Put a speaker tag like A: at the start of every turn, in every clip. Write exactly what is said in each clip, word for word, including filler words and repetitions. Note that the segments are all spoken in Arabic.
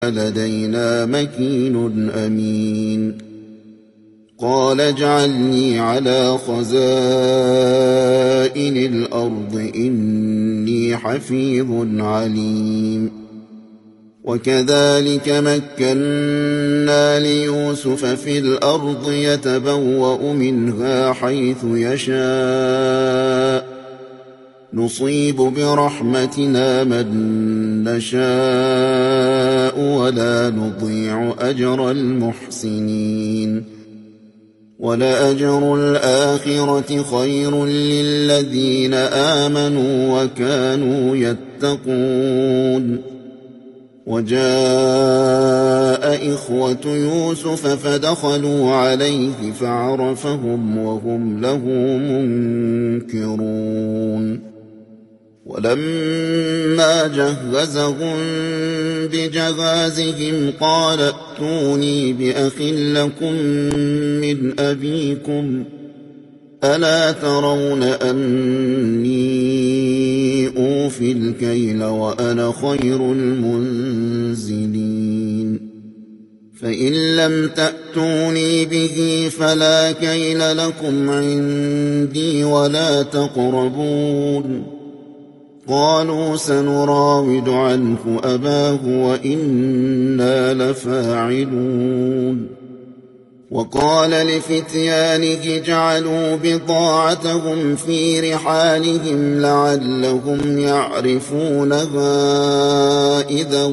A: لدينا مكين أمين قال اجعلني على خزائن الأرض إني حفيظ عليم وكذلك مكنا ليوسف في الأرض يتبوأ منها حيث يشاء نصيب برحمتنا من نشاء ولا نضيع أجر المحسنين ولأجر الآخرة خير للذين آمنوا وكانوا يتقون وجاء إخوة يوسف فدخلوا عليه فعرفهم وهم له منكرون ولما جهزهم بجهازهم قال ائتوني بأخ لكم من أبيكم ألا ترون أني أوفي الكيل وأنا خير المنزلين فإن لم تأتوني به فلا كيل لكم عندي ولا تقربون قالوا سنراود عنه أباه وإنا لفاعلون وقال لفتيانه جعلوا بضاعتهم في رحالهم لعلهم يعرفونها إذا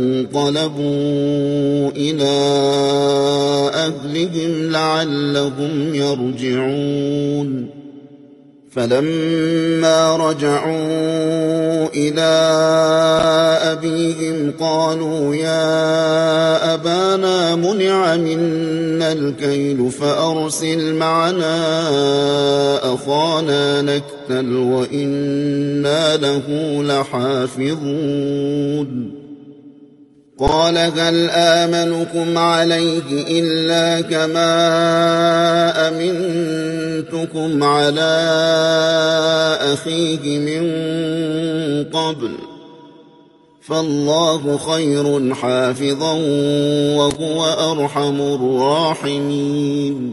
A: انقلبوا إلى أهلهم لعلهم يرجعون فلما رجعوا إلى أبيهم قالوا يا أبانا منع منا الكيل فأرسل معنا أخانا نكتل وإنا له لحافظون قال هل آمنكم عليه إلا كما أمنتكم على أخيه من قبل فالله خير حافظا وهو أرحم الراحمين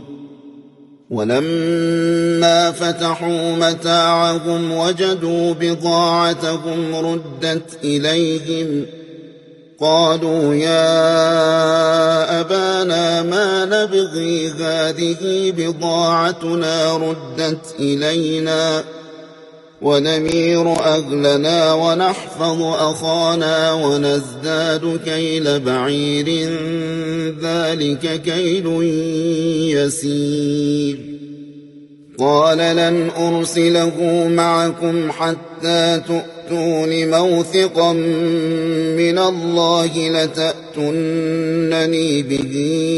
A: ولما فتحوا متاعهم وجدوا بضاعتهم ردت إليهم قالوا يا أبانا ما نبغي هذه بضاعتنا ردت إلينا ونمير أهلنا ونحفظ أخانا ونزداد كيل بعير ذلك كيل يسير قال لن أرسله معكم حتى تؤتون موثقا من الله لتأتونني به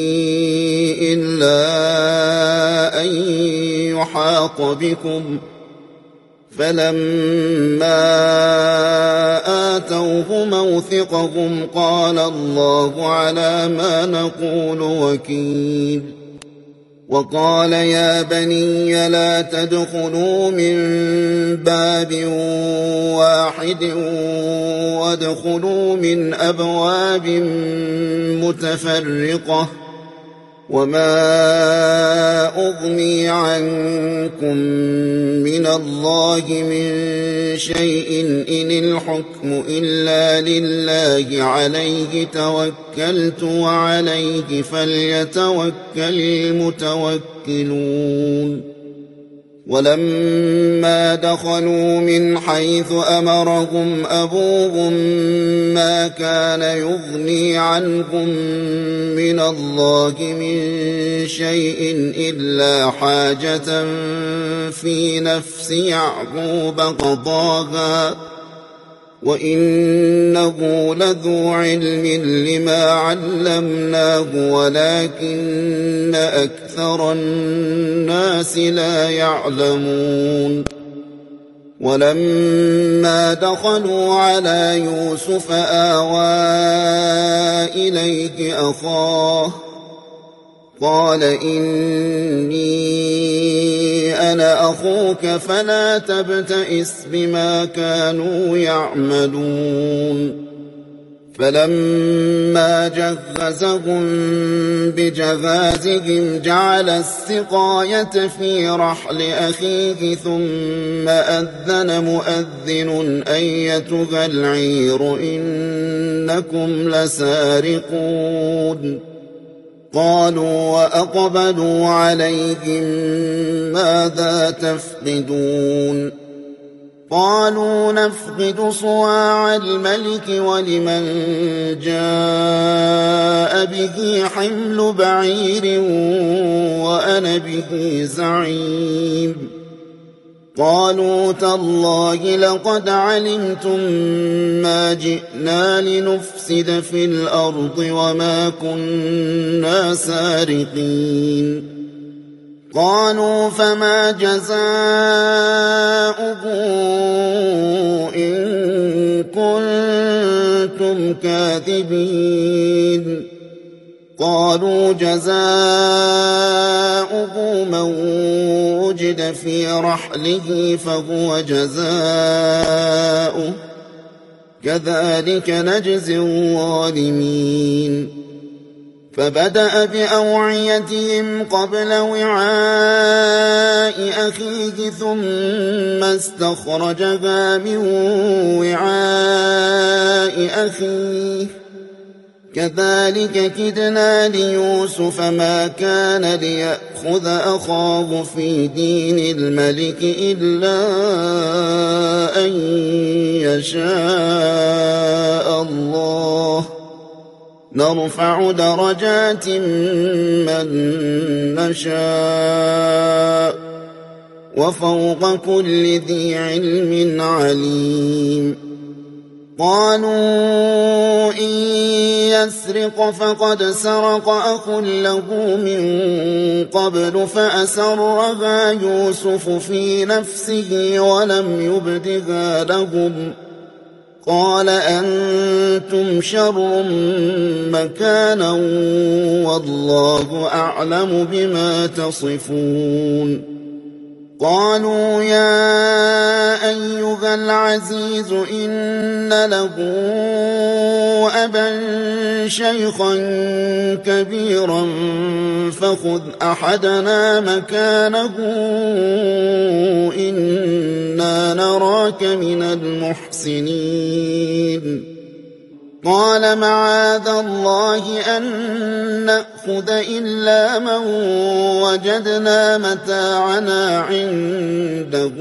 A: إلا أن يحاط بكم فلما آتوه موثقهم قال الله على ما نقول وكيل وقال يا بني لا تدخلوا من باب واحد وادخلوا من أبواب متفرقة وما أغني عنكم من الله من شيء إن الحكم إلا لله عليه توكلت وعليه فليتوكل المتوكلون ولما دخلوا من حيث أمرهم أبوهم ما كان يغني عنهم من الله من شيء إلا حاجة في نفس يعقوب قضاها وإنه لذو علم لما علمناه ولكن أكثر الناس لا يعلمون ولما دخلوا على يوسف آوى إليه أخاه قال إني أنا أخوك فلا تبتئس بما كانوا يعملون فلما جهزهم بجهازهم جعل السقاية في رحل أخيه ثم أذن مؤذن أيتها العير إنكم لسارقون قالوا وأقبلوا عليهم ماذا تفقدون قالوا نفقد صواع الملك ولمن جاء به حمل بعير وأنا به زعيم قالوا تالله لقد علمتم ما جئنا لنفسد في الأرض وما كنا سارقين قالوا فما جزاؤه إن كنتم كاذبين قالوا جزاؤه من وجد في رحله فهو جزاؤه كذلك نجزي الظالمين فبدأ بأوعيتهم قبل وعاء أخيه ثم استخرجها من وعاء أخيه كذلك كدنا ليوسف ما كان ليأخذ أخاه في دين الملك إلا أن يشاء الله نرفع درجات من نشاء وفوق كل ذي علم عليم قالوا إن يسرق فقد سرق أخ له من قبل فأسرها يوسف في نفسه ولم يبدها لهم قال أنتم شر مكانا والله أعلم بما تصفون قالوا يا أيها العزيز إن له أبا شيخا كبيرا فخذ أحدنا مكانه إنا نراك من المحسنين قال معاذ الله أن نأخذ إلا من وجدنا متاعنا عنده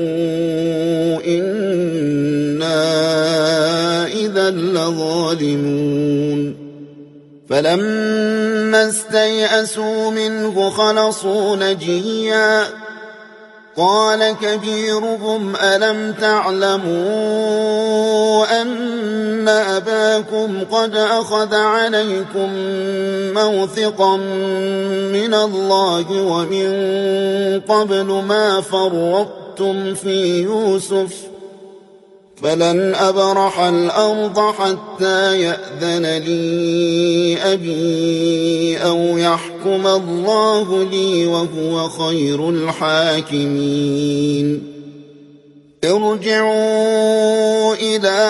A: إنا إذا لظالمون فلما استيئسوا منه خلصوا نجيا قال كبيرهم ألم تعلموا أن أباكم قد أخذ عليكم موثقا من الله ومن قبل ما فرطتم في يوسف فلن أبرح الأرض حتى يأذن لي أبي أو يحكم الله لي وهو خير الحاكمين ارجعوا إلى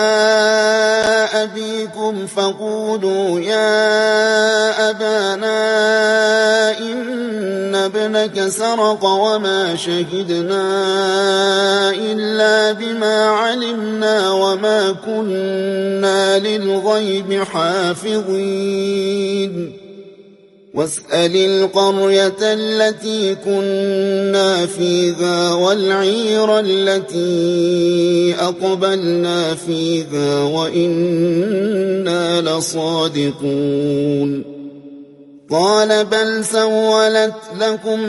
A: أبيكم فقولوا يا أبانا إن ابنك سرق وما شهدنا إلا بما علمنا وما كنا للغيب حافظين واسأل القرية التي كنا فيها والعير التي أقبلنا فيها وإنا لصادقون قال بل سولت لكم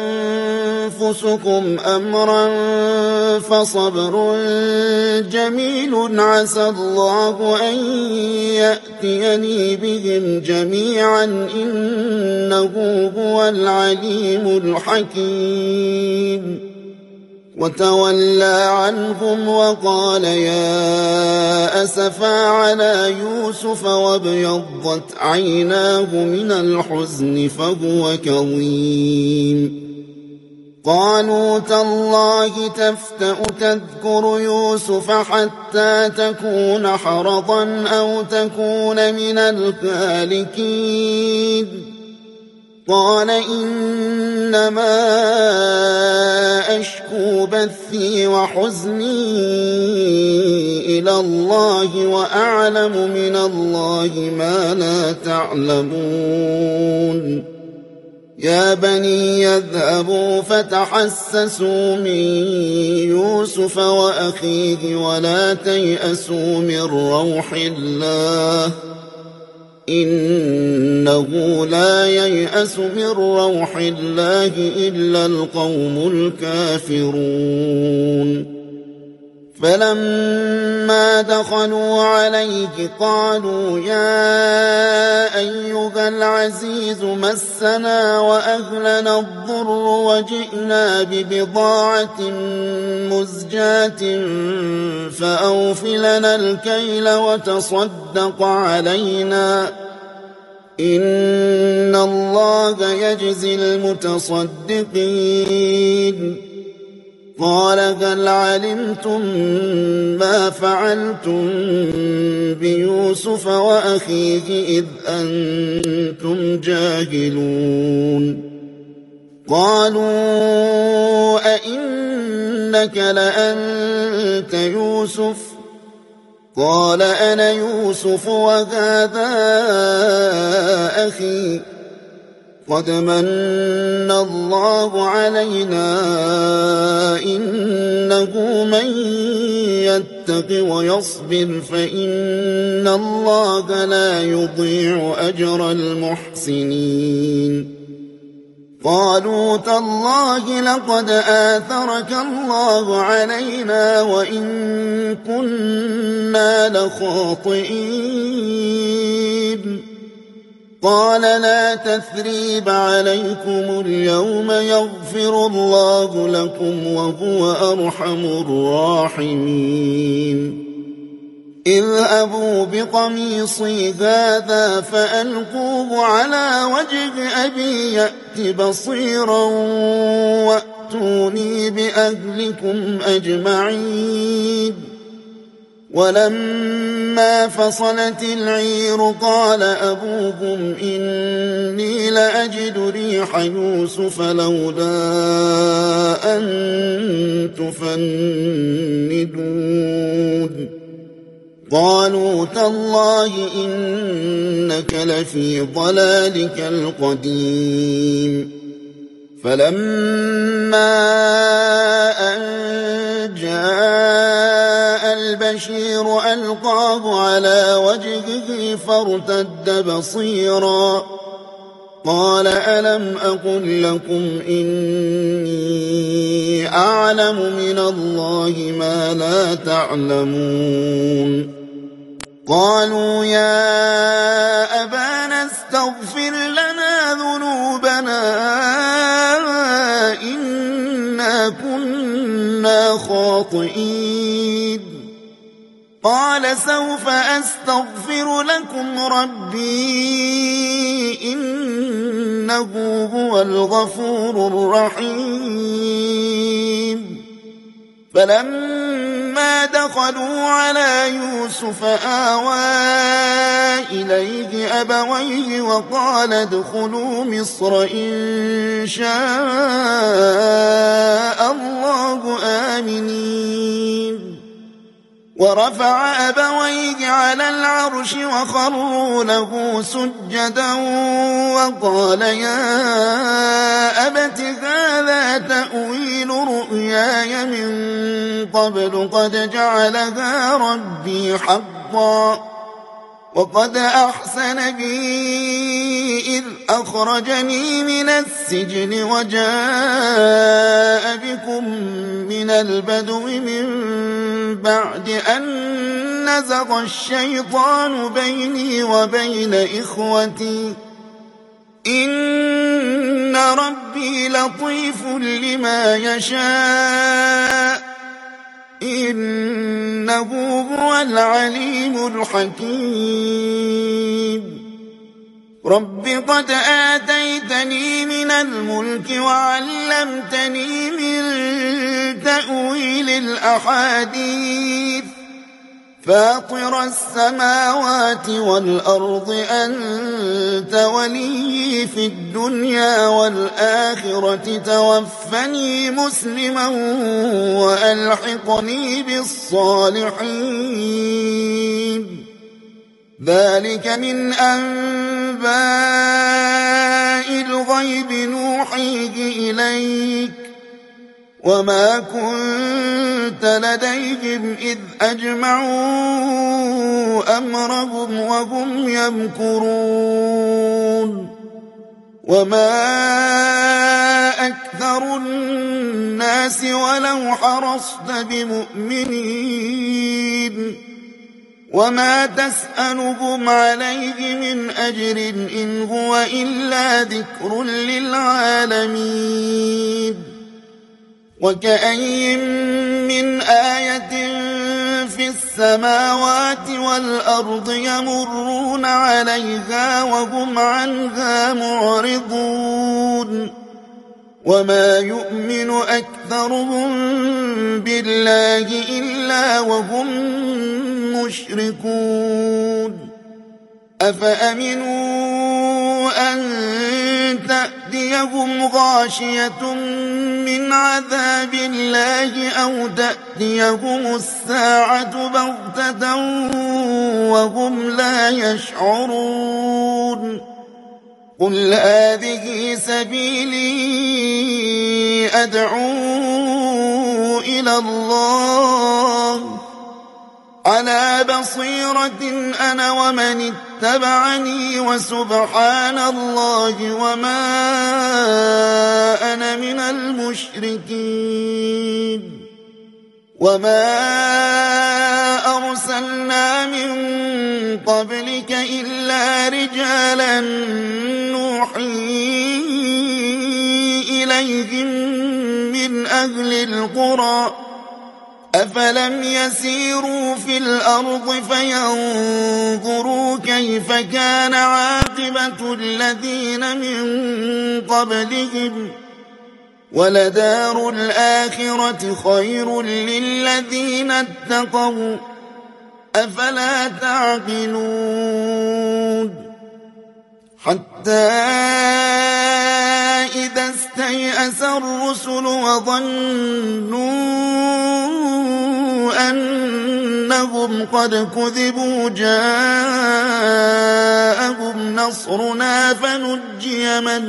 A: أنفسكم أمرا فصبر جميل عسى الله أن يأتيني بهم جميعا إنه هو العليم الحكيم وتولى عنهم وقال يا أسفا على يوسف وابيضت عيناه من الحزن فهو كظيم قالوا تالله تفتأ تذكر يوسف حتى تكون حرضا أو تكون من الهالكين قال إنما أشكو بثي وحزني إلى الله وأعلم من الله ما لا تعلمون يا بني يذهبوا فتحسسوا من يوسف وأخيه ولا تيأسوا من روح الله إنه لا ييأس من روح الله إلا القوم الكافرون فلما دخلوا عليه قالوا يا أيها العزيز مسنا وأهلنا الضر وجئنا ببضاعة مزجاة فأوف لنا الكيل وتصدق علينا إن الله يجزي المتصدقين قال هل علمتم ما فعلتم بيوسف وأخيه إذ أنتم جاهلون قالوا أئنك لأنت يوسف قال أنا يوسف وهذا أخي قد من الله علينا إنه من يتق ويصبر فإن الله لا يضيع أجر المحسنين قالوا تالله لقد آثرك الله علينا وإن كنا لخاطئين قال لا تثريب عليكم اليوم يغفر الله لكم وهو أرحم الراحمين اذهبوا بقميصي هذا فألقوه على وجه أبي يأت بصيرا وأتوني بأهلكم أجمعين ولما فصلت العير قال أبوهم إني لأجد ريح يوسف لولا أن تفندون قالوا تالله إنك لفي ضلالك القديم فلما أن جاء البشير ألقاه على وجهه فارتد بصيرا قال ألم أقل لكم إني أعلم من الله ما لا تعلمون قالوا يا أبانا استغفر لنا ذنوبنا إنا كنا خاطئين قال سوف أستغفر لكم ربي إنه هو الغفور الرحيم فلما دخلوا على يوسف آوى إليه أبويه وقال ادخلوا مصر إن شاء الله آمنين ورفع أبويه على العرش وخروا له سجدا وقال يا أبت هذا تأويل رؤياي من قبل قد جعلها ربي حقا وقد أحسن بي إذ أخرجني من السجن وجاء بكم من البدو من بعد أن نزغ الشيطان بيني وبين إخوتي إن ربي لطيف لما يشاء إنه هو العليم الحكيم رب قد آتيتني من الملك وعلمتني من تأويل الأحاديث فاطر السماوات والأرض أنت ولي في الدنيا والآخرة توفني مسلما وألحقني بالصالحين ذلك من أنباء الغيب نوحيه إليك وما كنت لديهم إذ أجمعوا أمرهم وهم يمكرون وما أكثر الناس ولو حرصت بمؤمنين وما تسألهم عليه من أجر إن هو إلا ذكر للعالمين وكأين من آية في السماوات والأرض يمرون عليها وهم عنها معرضون وما يؤمن أكثرهم بالله إلا وهم مشركون أفأمنوا أن تأتيهم غاشية من عذاب الله أو تأتيهم الساعة بغتة وهم لا يشعرون قل هذه سبيلي أدعو إلى الله على بصيرة أنا ومن اتبعني وسبحان الله وما أنا من المشركين وما أرسلنا من قبلك إلا رجالا نوحي إليهم من أهل القرى أفلم يسيروا في الأرض فينظروا كيف كان عاقبة الذين من قبلهم ولدار الآخرة خير للذين اتقوا أفلا تعقلون حتى إذا استيأس الرسل وظنوا أنهم قد كذبوا جاءهم نصرنا فنجي من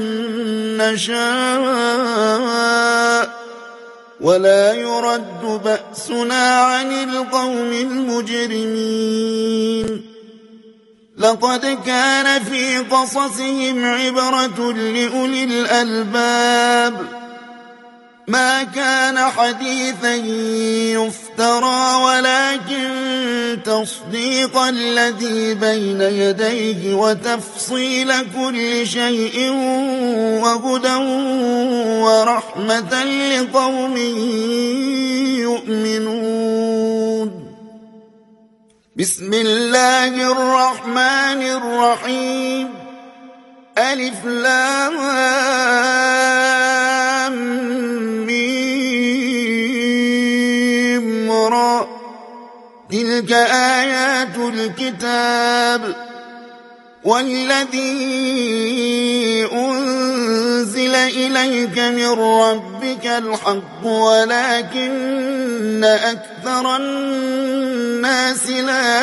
A: نشاء ولا يرد بأسنا عن القوم المجرمين لقد كان في قصصهم عبرة لأولي الألباب ما كان حديثا يفترى ولكن تصديق الذي بين يديه وتفصيل كل شيء وهدى ورحمة لقوم يؤمنون بسم الله الرحمن الرحيم ألف لام ميم را تلك آيات الكتاب والذي أنزل إليك من ربك الحق ولكن أكثر الناس لا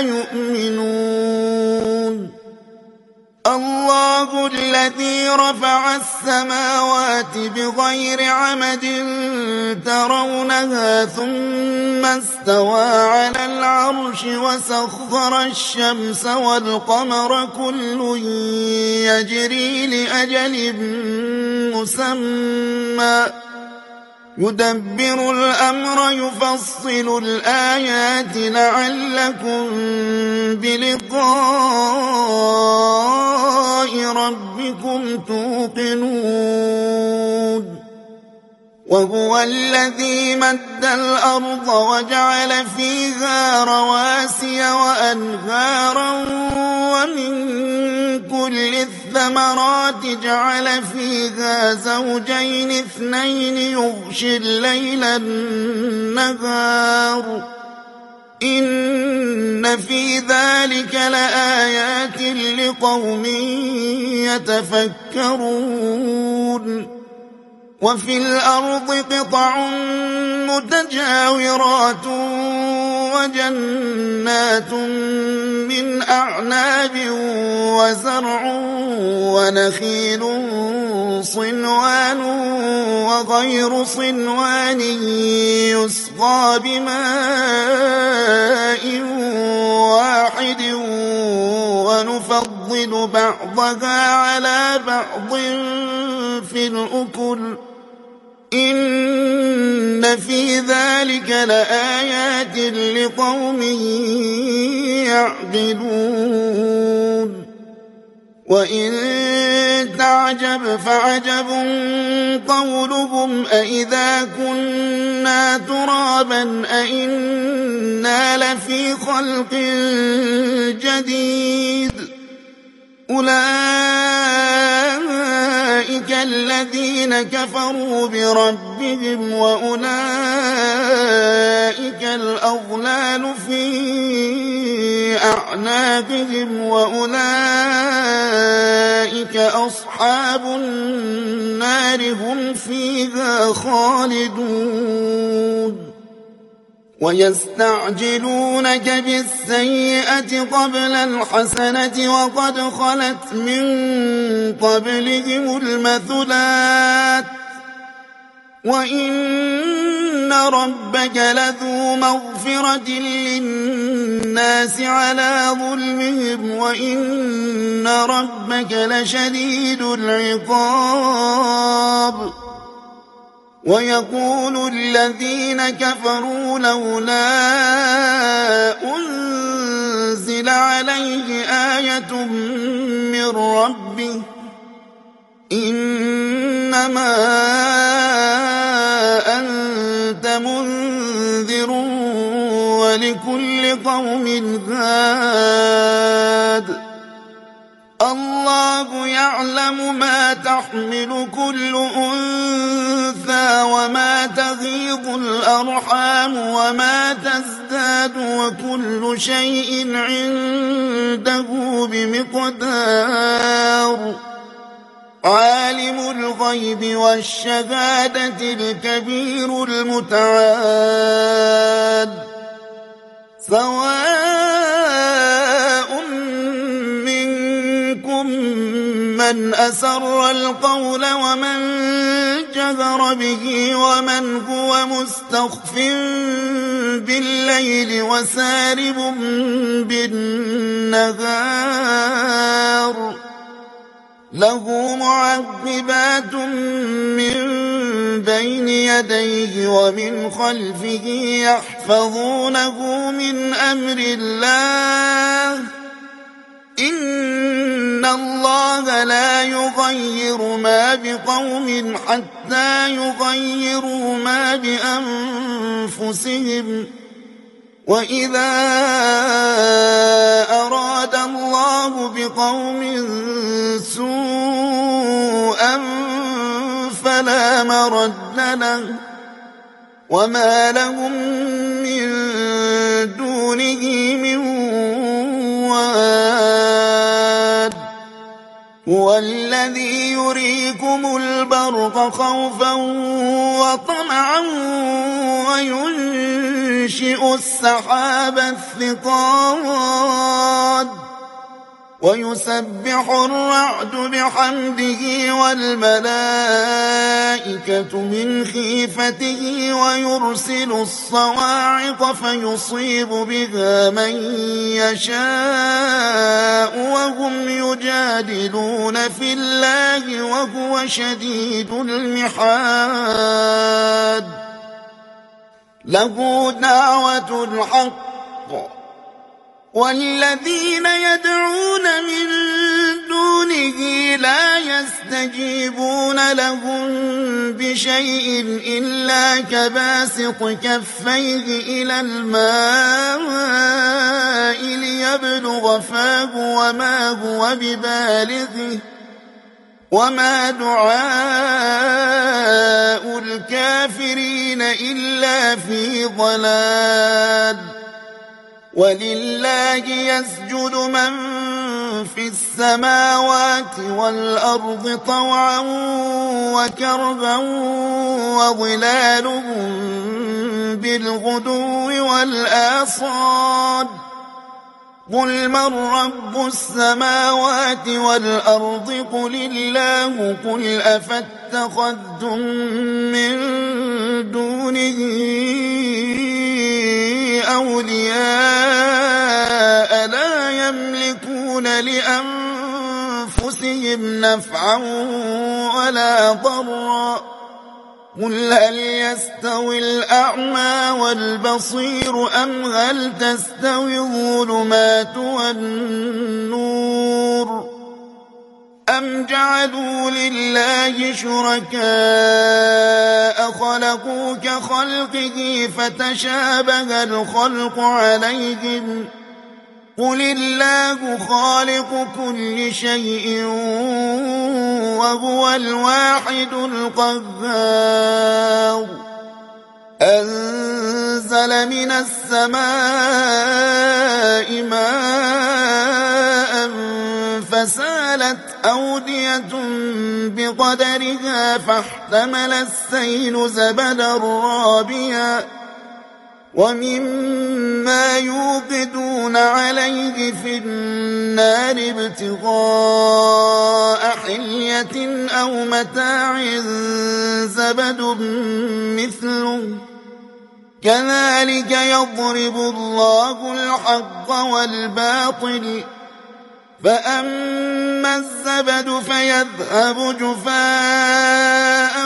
A: يؤمنون الله الذي رفع السماوات بغير عمد ترونها ثم استوى على العرش وسخر الشمس والقمر كل يجري لأجل مسمى يدبر الأمر يفصل الآيات لعلكم بلقاء ربكم توقنون وهو الذي مد الأرض وجعل فيها رواسي وأنهارا ومن كل كل الثمرات جعل فيها زوجين اثنين يغشي الليل النهار إن في ذلك لآيات لقوم يتفكرون وفي الأرض قطع متجاورات وجنات من أعناب وزرع ونخيل صنوان وغير صنوان يسقى بماء واحد ونفضل بعضها على بعض في الأكل إن في ذلك لآيات لقوم يعقلون وإن تعجب فعجب قولهم أإذا كنا ترابا أإنا لفي خلق جديد أولئك الذين كفروا بربهم وأولئك الأغلال في أعناقهم وأولئك أصحاب النار هم فيها خالدون ويستعجلونك بالسيئة قبل الحسنة وقد خلت من قبلهم المثلات وإن ربك لذو مغفرة للناس على ظلمهم وإن ربك لشديد العقاب ويقول الذين كفروا لولا أنزل عليه آية من ربه إنما أنت منذر ولكل قوم هاد الله يعلم ما تحمل كل أنثى وما تغيض الأرحام وما تزداد وكل شيء عنده بمقدار عالم الغيب والشهادة الكبير المتعال سواء من أسر القول ومن جهر به ومن هو مستخف بالليل وسارب بالنهار له معقبات من بين يديه ومن خلفه يحفظونه من أمر الله إن الله لا يغير ما بقوم حتى يغيروا ما بأنفسهم وإذا أراد الله بقوم سوءا فلا مرد له وما لهم من دونه من واد هو الذي يريكم البرق خوفا وطمعا وينشئ السحاب الثقال ويسبح الرعد بحمده والملائكة من خيفته ويرسل الصواعق فيصيب بها من يشاء وهم يجادلون في الله وهو شديد المحال له دعوة الحق والذين يدعون من دونه لا يستجيبون لهم بشيء إلا كباسط كفيه إلى الماء ليبلغ فاه وما هو ببالغه وما دعاء الكافرين إلا في ضلال. ولله يسجد من في السماوات والأرض طوعا وكرها وظلالهم بالغدو والآصال. قل من رب السماوات والأرض قل الله. قل أفاتخذتم من دونه أولياء لا يملكون لأنفسهم نفعا ولا ضرا. قل هل يستوي الأعمى والبصير أم هل تستوي الظلمات والنور أم جعلوا لله شركاء خلقوا كخلقه فتشابه الخلق عليهم. قل الله خالق كل شيء وهو الواحد القهار. أنزل من السماء ماء فسالت أودية بقدرها فاحتمل السيل زبدا رابيا ومما يوقدون عليه في النار ابتغاء حلية أو متاع زبد مثله كذلك يضرب الله الحق والباطل. فأما الزبد فيذهب جفاء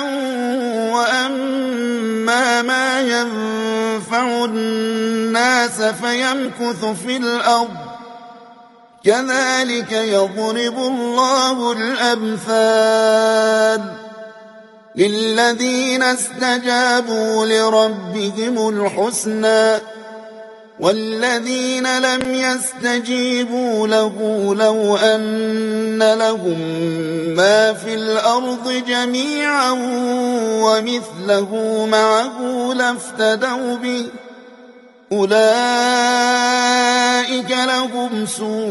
A: وأما ما ينفع الناس فيمكث في الأرض كذلك يضرب الله الأمثال. للذين استجابوا لربهم الحسنى والذين لم يستجيبوا له لو أن لهم ما في الأرض جميعا ومثله معه لافتدوا به أولئك لهم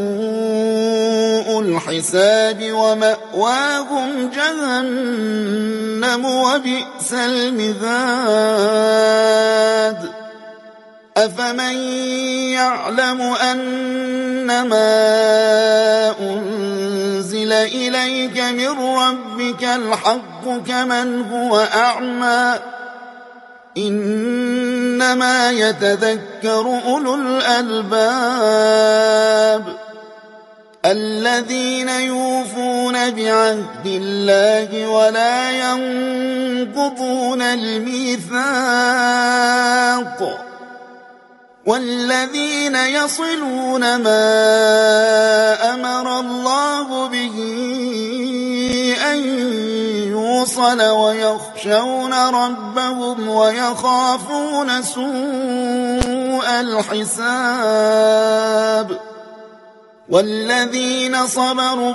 A: سوء الحساب ومأواهم جهنم وبئس المهاد. أفمن يعلم أنما أنزل إليك من ربك الحق كمن هو أعمى إنما يتذكر أولو الألباب الذين يوفون بعهد الله ولا ينقضون الميثاق والذين يصلون ما أمر الله به أن يوصل ويخشون ربهم ويخافون سوء الحساب والذين صبروا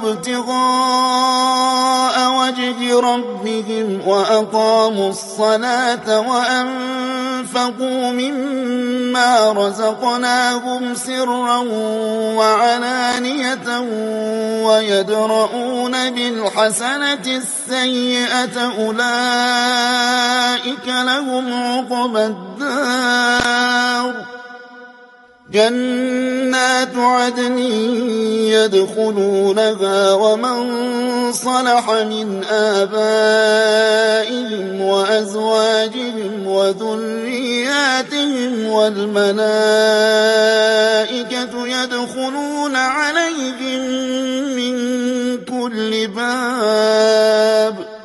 A: ابتغاء وجه ربهم وأقاموا الصلاة وأنفقوا مما رزقناهم سرا وعلانية ويدرؤون بالحسنة السيئة أولئك لهم عقبى الدار جنات عدن يدخلونها ومن صلح من آبائهم وأزواجهم وذرياتهم والملائكة يدخلون عليهم من كل باب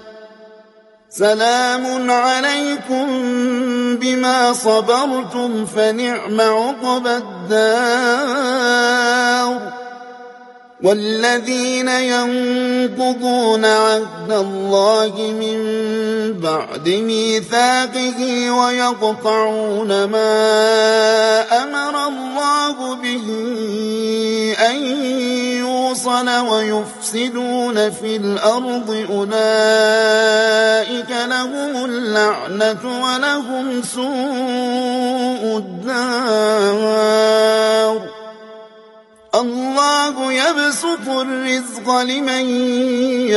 A: سلام عليكم بما صبرتم فنعم عقبى الدار والذين ينقضون عهد الله من بعد ميثاقه ويقطعون ما أمر الله به أن يوصل ويفسدون في الأرض أولئك لهم اللعنة ولهم سوء الدار. الله يبسط الرزق لمن